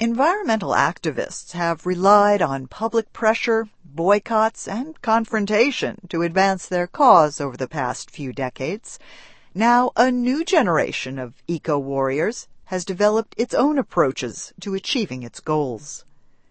Environmental activists have relied on public pressure, boycotts, and confrontation to advance their cause over the past few decades. Now, a new generation of eco-warriors has developed its own approaches to achieving its goals.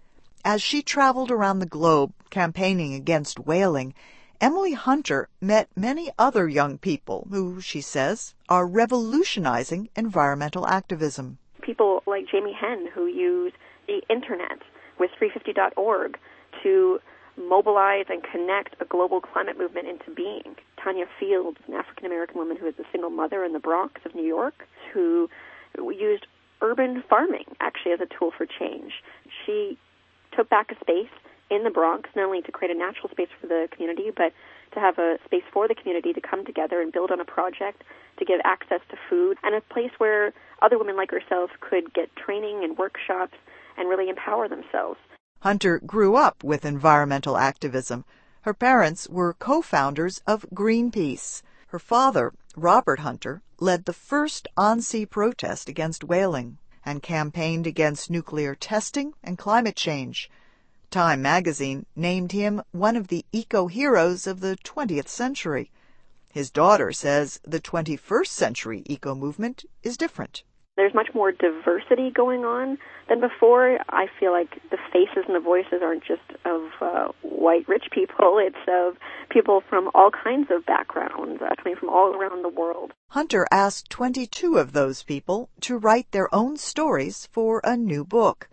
As she traveled around the globe campaigning against whaling, Emily Hunter met many other young people who, she says, are revolutionizing environmental activism. People like Jamie Henn, who use the internet with 350.org to mobilize and connect a global climate movement into being. Tanya Fields, an African-American woman who is a single mother in the Bronx of New York, who used urban farming actually as a tool for change. She took back a space in the Bronx, not only to create a natural space for the community, but to have a space for the community to come together and build on a project, to give access to food, and a place where other women like herself could get training and workshops and really empower themselves. Hunter grew up with environmental activism. Her parents were co-founders of Greenpeace. Her father, Robert Hunter, led the first on-sea protest against whaling and campaigned against nuclear testing and climate change. Time magazine named him one of the eco-heroes of the 20th century. His daughter says the 21st century eco-movement is different. There's much more diversity going on than before. I feel like the faces and the voices aren't just of white rich people. It's of people from all kinds of backgrounds, coming from all around the world. Hunter asked 22 of those people to write their own stories for a new book.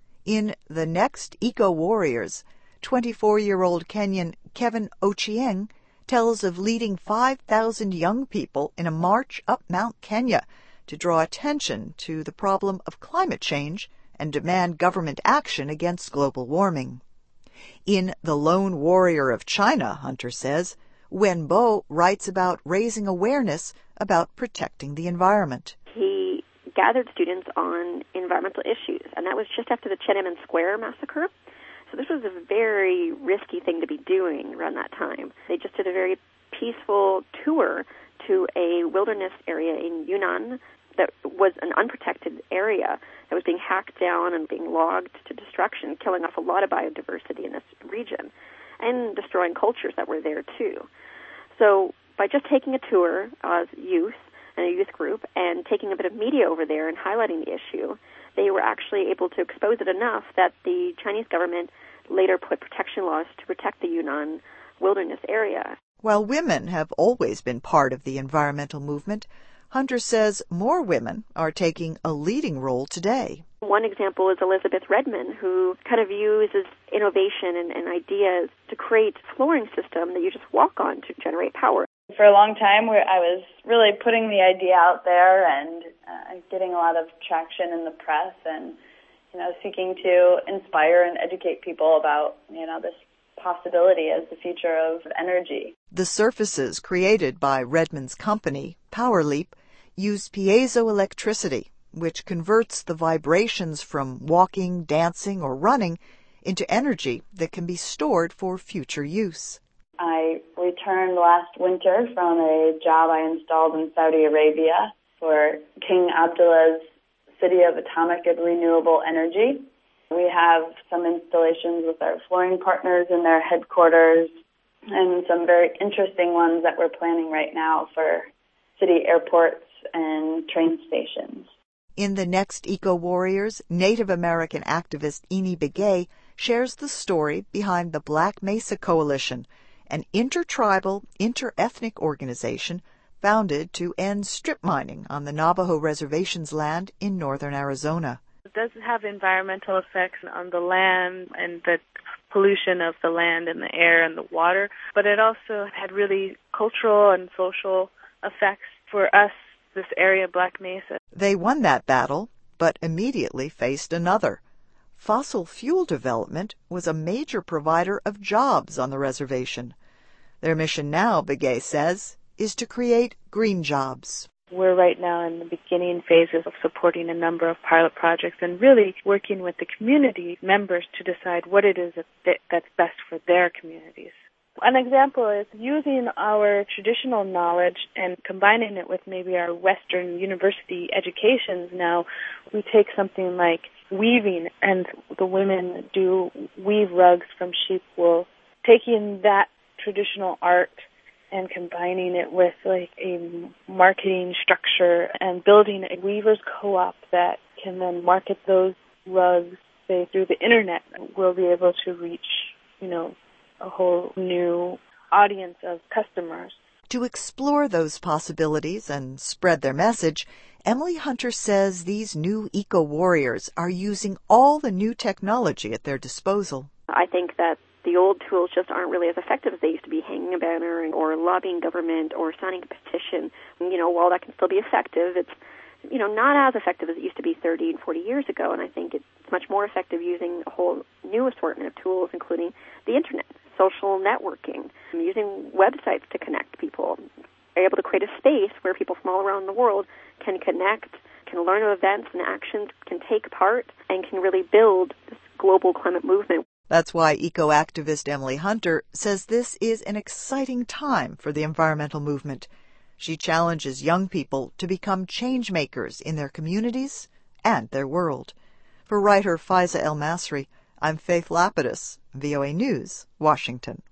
In The Next Eco-Warriors, 24-year-old Kenyan Kevin Ochieng tells of leading 5,000 young people in a march up Mount Kenya to draw attention to the problem of climate change and demand government action against global warming. In The Lone Warrior of China, Hunter says, Wen Bo writes about raising awareness about protecting the environment. He gathered students on environmental issues, and that was just after the Tiananmen Square massacre. So this was a very risky thing to be doing around that time. They just did a very peaceful tour to a wilderness area in Yunnan that was an unprotected area that was being hacked down and being logged to destruction, killing off a lot of biodiversity in this region and destroying cultures that were there too. So by just taking a tour as youth and a youth group and taking a bit of media over there and highlighting the issue, they were actually able to expose it enough that the Chinese government later put protection laws to protect the Yunnan wilderness area. While women have always been part of the environmental movement, Hunter says more women are taking a leading role today. One example is Elizabeth Redmond, who kind of uses innovation and ideas to create a flooring system that you just walk on to generate power. For a long time, I was really putting the idea out there and getting a lot of traction in the press and, seeking to inspire and educate people about, this possibility as the future of energy. The surfaces created by Redmond's company, PowerLeap, use piezoelectricity, which converts the vibrations from walking, dancing, or running into energy that can be stored for future use. I returned last winter from a job I installed in Saudi Arabia for King Abdullah's City of Atomic and Renewable Energy. We have some installations with our flooring partners in their headquarters and some very interesting ones that we're planning right now for city airports and train stations. In The Next Eco-Warriors, Native American activist Eni Begay shares the story behind the Black Mesa Coalition, an intertribal, interethnic organization founded to end strip mining on the Navajo Reservation's land in northern Arizona. It does have environmental effects on the land and the pollution of the land and the air and the water, but it also had really cultural and social effects for us, this area, Black Mesa. They won that battle, but immediately faced another. Fossil fuel development was a major provider of jobs on the reservation. Their mission now, Begay says, is to create green jobs. We're right now in the beginning phases of supporting a number of pilot projects and really working with the community members to decide what it is that's best for their communities. An example is using our traditional knowledge and combining it with maybe our Western university educations. Now, we take something like weaving, and the women do weave rugs from sheep wool, taking that traditional art and combining it with like a marketing structure and building a weavers co-op that can then market those rugs, say, through the internet. We'll be able to reach, a whole new audience of customers. To explore those possibilities and spread their message, Emily Hunter says these new eco-warriors are using all the new technology at their disposal. I think that the old tools just aren't really as effective as they used to be, hanging a banner or lobbying government or signing a petition. While that can still be effective, it's not as effective as it used to be 30 and 40 years ago, and I think it's much more effective using a whole new assortment of tools, including the internet, social networking, using websites to connect people, able to create a space where people from all around the world can connect, can learn of events and actions, can take part, and can really build this global climate movement. That's why eco-activist Emily Hunter says this is an exciting time for the environmental movement. She challenges young people to become change makers in their communities and their world. For writer Faiza El Masri, I'm Faith Lapidus, VOA News, Washington.